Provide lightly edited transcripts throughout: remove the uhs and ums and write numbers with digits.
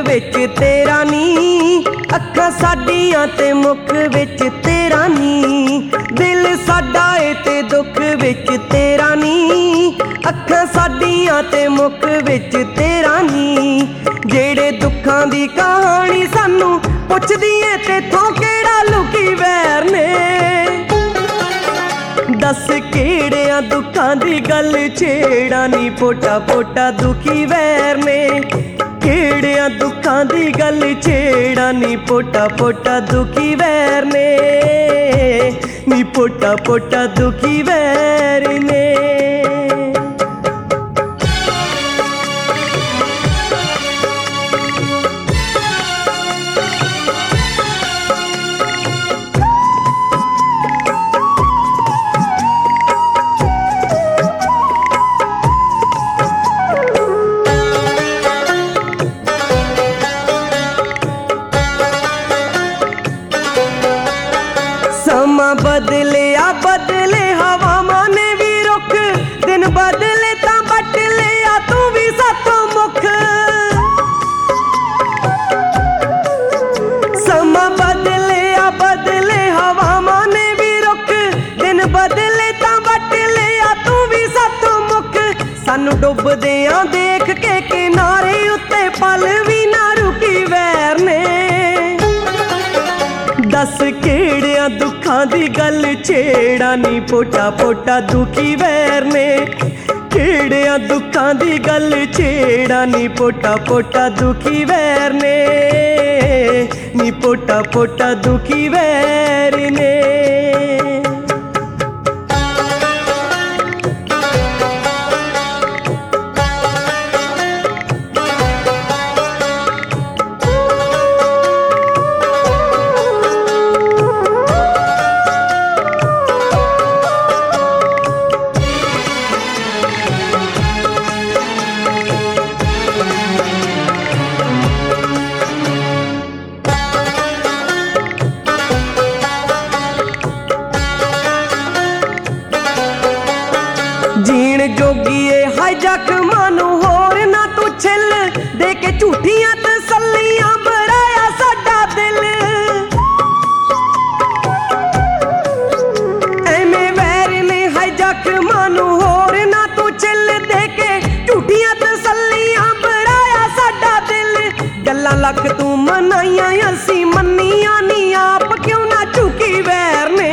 विच तेरा नी, अखां साडियां ते मुख विच तेरा नी। दिल साडा ए ते दुख विच तेरा नी, अखां साडियां ते मुख विच तेरा नी। जेड़े दुखां दी कहानी सानू पुछदी ए तेथों केड़ा लुकी वैर ने। दस केड़ियां दुखां दी गल छेड़ा नी, पोटा पोटा दुखी वैर ने। केड़ियां दुखां दी गल छेड़ा नी, पोटा पोटा दुखी वैर ने। नी पोटा पोटा दुखी वैर ने। समा बदले आ बदले हवावां ने भी रुख, दिन बदले तां बट लिया तू भी साथों मुख। समा बदले आ बदले हवावां ने भी रुख, दिन बदले तां बट लिया तू भी साथों मुख। सानू डुबदियां देख के किनारे उत्ते पल भी ना रुकी वैर ने। दस केड़ियां दुखां दी गल छेड़ा नी, पोटा पोटा दुखी वैर ने। केड़ियां दुखां दी गल छेड़ा नी, पोटा पोटा दुखी वैर ने। नी पोटा पोटा दुखी वैर ने। जीण जोगीए हाय जख्मां नू होर ना तू छिल, दे के झूठियां तसल्लियां बराया साडा दिल। एवें वैर ने हाय जख्मां नू होर ना तू छिल, दे के झूठियां तसल्लियां बराया साडा दिल। गल्लां लख तू मनाइयां असीं मन्नियां नी, आप क्यों ना झुकी वैर ने।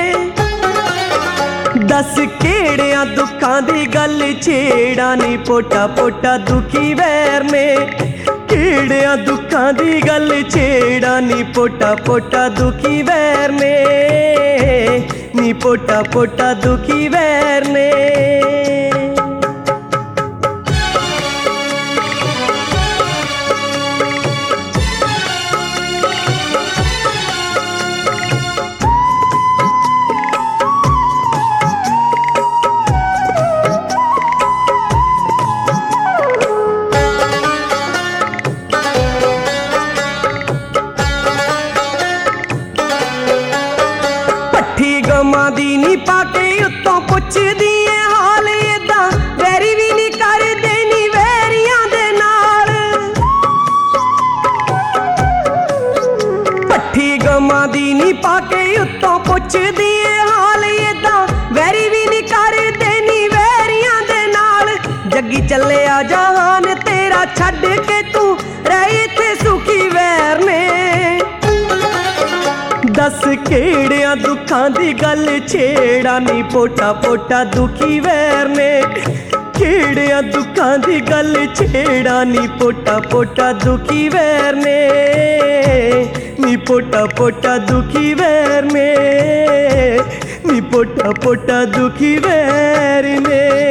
दस केड़ियां दुखां दी गल छेड़ा नी, पोटा पोटा दुखी वैर ने। केड़ियां दुखां दी गल छेड़ा नी, पोटा पोटा दुखी वैर ने। नी पोटा पोटा दुखी वैर ने। गमां दी नी पाके उत्तों पुछदी ऐ हाल, इदां वैरी भी नी करदे नी वैरियां दे नाल। पट्ठी गमां दी नी पाके उत्तों पुछदी ऐ हाल, इदां वैरी भी नी करदे नी वैरियां दे नाल। जग्गी चले आ जहान तेरा छड्ड के तू रह इत्थे सुखी वैर ने। दस केड़ियां दुखां दी गल छेड़ा नी, पोटा पोटा दुखी वैर ने। केड़ियां दुखां दी गल छेड़ा नी, पोटा पोटा दुखी वैर ने। नी पोटा पोटा दुखी वैर ने। नी पोटा पोटा दुखी वैर ने।